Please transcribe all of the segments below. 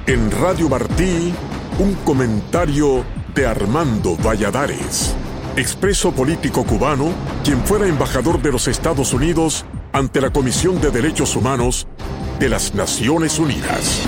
En Radio Martí, un comentario de Armando Valladares, expreso político cubano, quien fuera embajador de los Estados Unidos ante la Comisión de Derechos Humanos de las Naciones Unidas.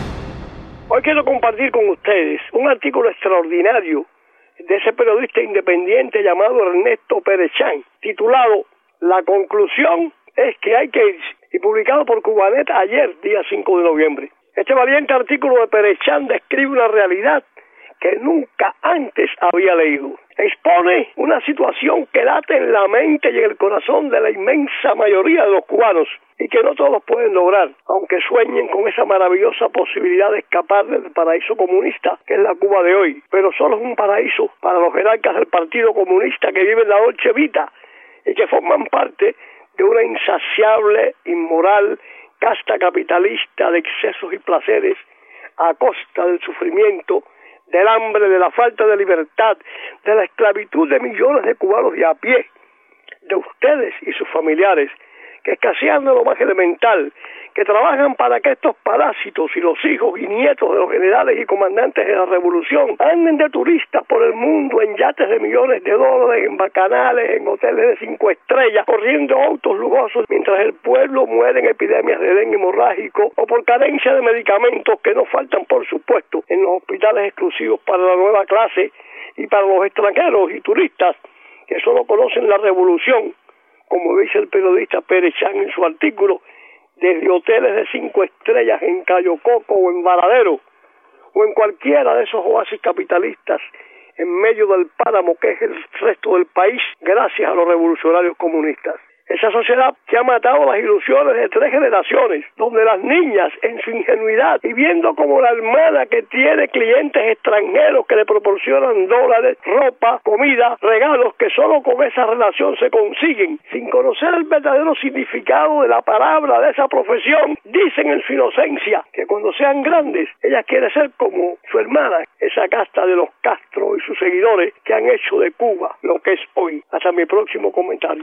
Hoy quiero compartir con ustedes un artículo extraordinario de ese periodista independiente llamado Ernesto Perechán, titulado "La conclusión es que hay que irse", y publicado por Cubanet ayer, día 5 de noviembre. Este valiente artículo de Perechán describe una realidad que nunca antes había leído. Expone una situación que late en la mente y en el corazón de la inmensa mayoría de los cubanos y que no todos pueden lograr, aunque sueñen con esa maravillosa posibilidad de escapar del paraíso comunista que es la Cuba de hoy. Pero solo es un paraíso para los jerarcas del Partido Comunista que viven la Dolce Vita y que forman parte de una insaciable, inmoral casta capitalista de excesos y placeres a costa del sufrimiento, del hambre, de la falta de libertad, de la esclavitud de millones de cubanos de a pie, de ustedes y sus familiares, que escasean de lo más elemental, que trabajan para que estos parásitos y los hijos y nietos de los generales y comandantes de la revolución anden de turistas por el mundo en yates de millones de dólares, en bacanales, en hoteles de 5 estrellas, corriendo autos lujosos, mientras el pueblo muere en epidemias de dengue hemorrágico o por carencia de medicamentos que no faltan, por supuesto, en los hospitales exclusivos para la nueva clase y para los extranjeros y turistas que solo conocen la revolución, como dice el periodista Perechán en su artículo, desde hoteles de 5 estrellas en Cayo Coco o en Varadero, o en cualquiera de esos oasis capitalistas en medio del páramo que es el resto del país, gracias a los revolucionarios comunistas. Esa sociedad que ha matado las ilusiones de 3 generaciones, donde las niñas, en su ingenuidad, y viendo como la hermana que tiene clientes extranjeros que le proporcionan dólares, ropa, comida, regalos que solo con esa relación se consiguen, sin conocer el verdadero significado de la palabra de esa profesión, dicen en su inocencia que cuando sean grandes, ella quiere ser como su hermana, esa casta de los Castro y sus seguidores que han hecho de Cuba lo que es hoy. Hasta mi próximo comentario.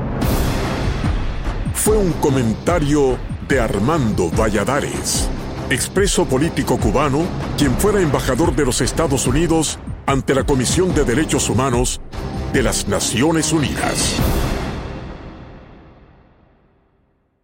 Fue un comentario de Armando Valladares, expreso político cubano, quien fuera embajador de los Estados Unidos ante la Comisión de Derechos Humanos de las Naciones Unidas.